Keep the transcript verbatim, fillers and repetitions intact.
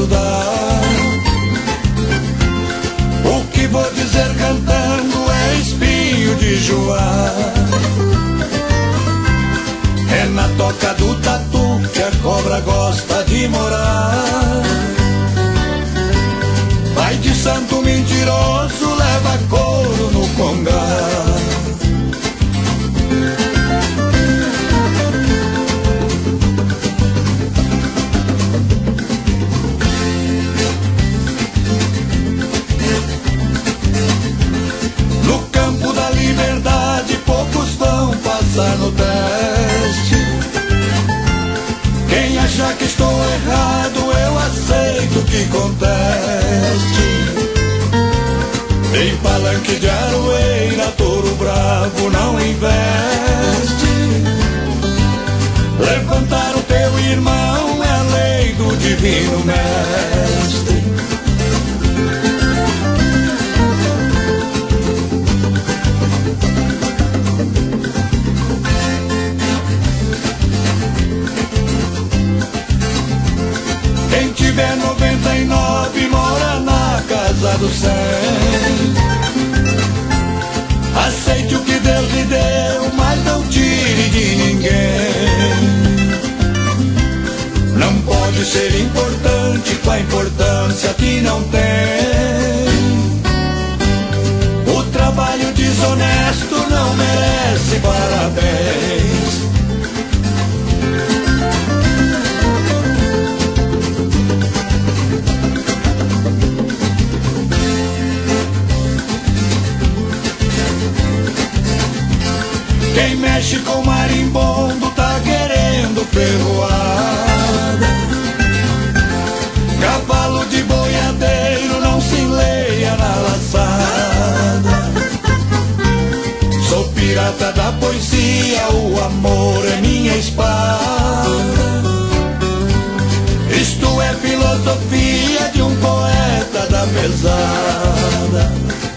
estudar. O que vou dizer cantando é espinho de joar. É na toca do tatu que a cobra gosta de morar. Pai de santo mentiroso leva couro no congá. No campo da liberdade poucos vão passar no teste. Quem achar que estou errado eu aceito que conteste. Em palanque de aroeira touro bravo não investe. Levantar o teu irmão é lei do divino mestre. Quem tiver noventa e nove mora na casa do cem. Aceite o que Deus lhe deu, mas não tire de ninguém. Não pode ser importante com a importância que não tem. O trabalho desonesto não merece parabéns. Quem mexe com marimbondo tá querendo ferroada. Cavalo de boiadeiro não se enleia na laçada. Sou pirata da poesia, o amor é minha espada. Isto é filosofia de um poeta da pesada.